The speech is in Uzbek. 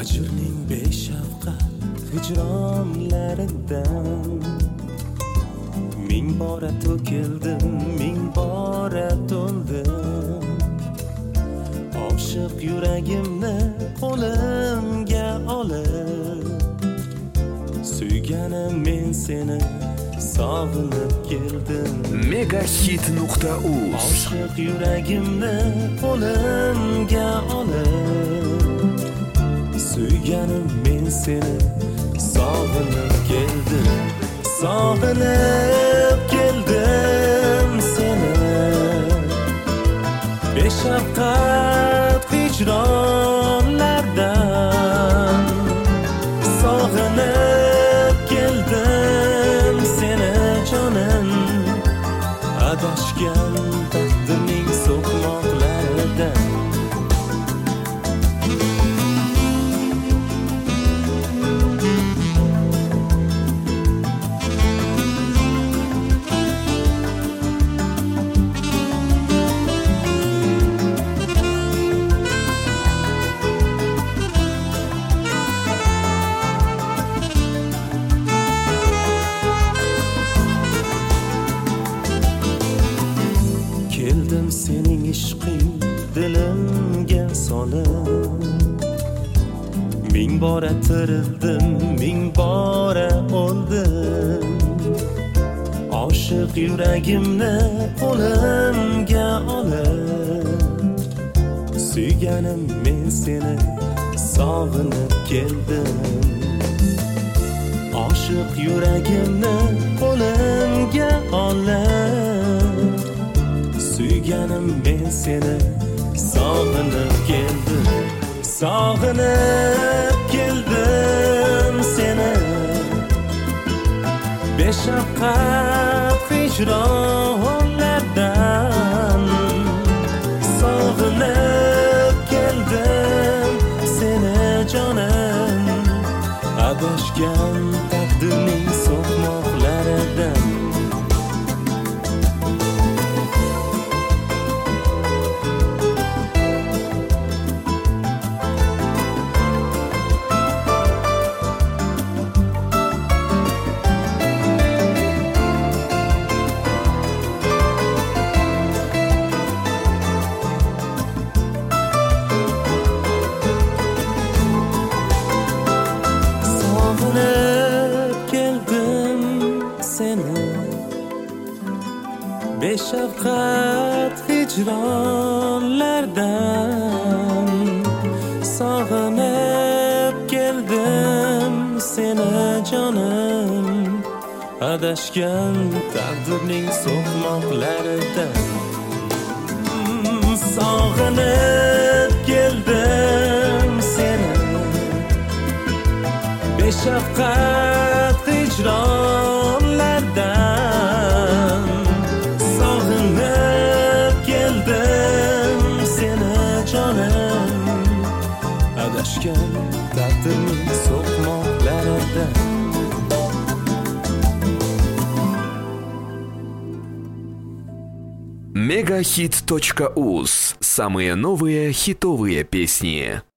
hajrning beshafqat hijronlaridan ming bora to'kildim, ming bora to'ldim. Oshiq yuragimni qo'limga olib, suyganim men seni sog'inib keldim. Megahit.uz. Oshiq yuragimni qo'limga olib, suyganim men seni sog'inib keldim. Sog'inib keldim seni, beshafqat hijronlardan. Sog'inib keldim seni jonim, adashgan taqdirning so'qmoqlaridan. Keldim sening ishqing dilimga solib, ming bora tirildim, ming bora o'ldim. Oshiq yuragimni qo'limga olib, suyganim men seni sog'inib keldim. Oshiq yuragimni qo'limga olib, suyganim men seni sog'inib keldim. Sog'inib keldim seni, beshafqat hijronlardan. Sog'inib keldim seni jonim, adashgan taqdirning so'qmoqlaridan. Beshafqat hijronlardan. Sog'inib keldim seni jonim, adashgan taqdirning so'qmoqlaridan. Sog'inib keldim seni, beshafqat hijronlardan. Sog'inib keldim seni jonim, adashgan taqdirning so'qmoqlaridan. Megahit.uz. Самые новые хитовые песни.